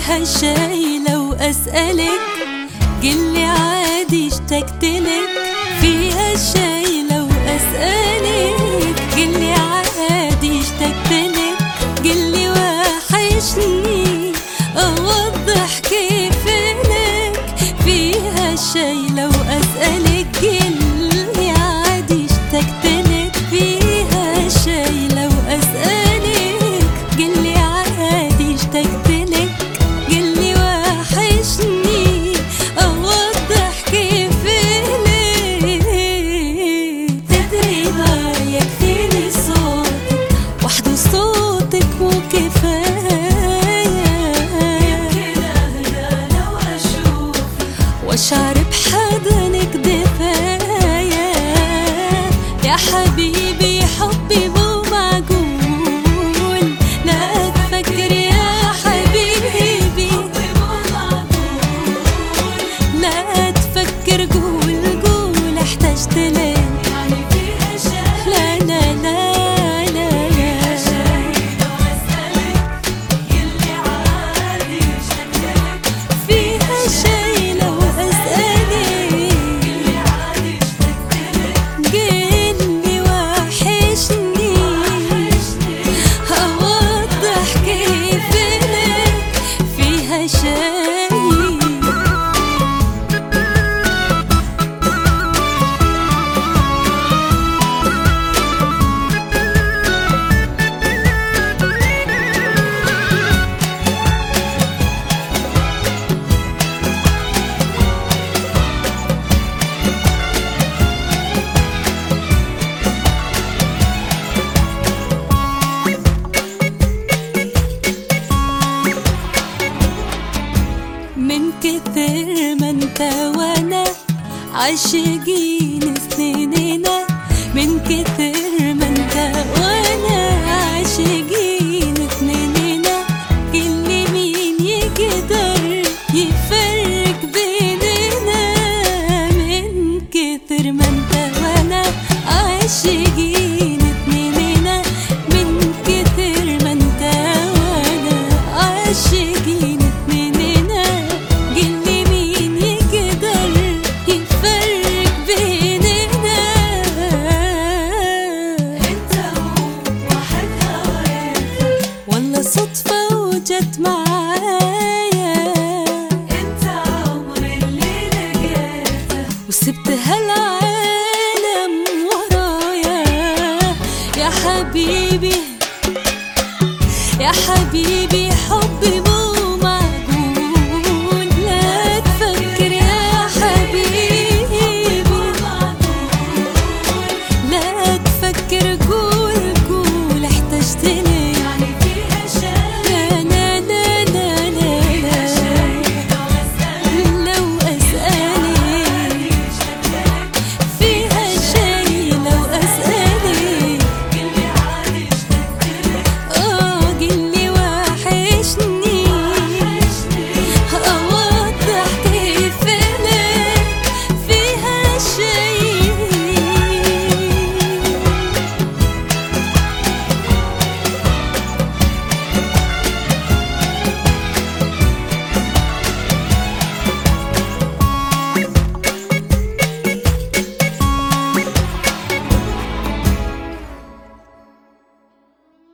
فيها شايلة وأسألك قلي عادي اشتقتلك. فيها شايلة وأسألك قلي عادي اشتقتلك. قلي وحشني أوضح كيف لك. فيها شايلة وأسألك قلي عادي اشتقتلك. فيها شايلة وأسألك قلي عادي اشتقتلك. قلي وحشني أوضح كيف لك. تدري ما يكفيني صوتك وحده، صوتك مو كفاية. يمكن أهدى لو أشوفك وأشعر بحضنك دفاية. يا حبيبي حبي مو معقول، لا تفكر يا حبيبي، لا تفكر، قول قول احتجت لك. لا لا لا لا فيها شايلة وأسألك قلي وحشني أوضح كيف لك. فيها شايلة من كتر ما انت وانا عاشقين سنيننا. من كتر ما انت وانا عاشقين سنيننا. قلي مين يقدر يفرق بيننا. من كتر ما انت وانا عاشقين سنيننا. من كتر ما انت وانا عاشقين سنيننا. قلي مين يقدر يفرق بيننا. انت وواحد هواك والله صدفة وجت معايا. انت عمري اللي لقيته وسبت هالعالم ورايا. يا حبيبي يا حبيبي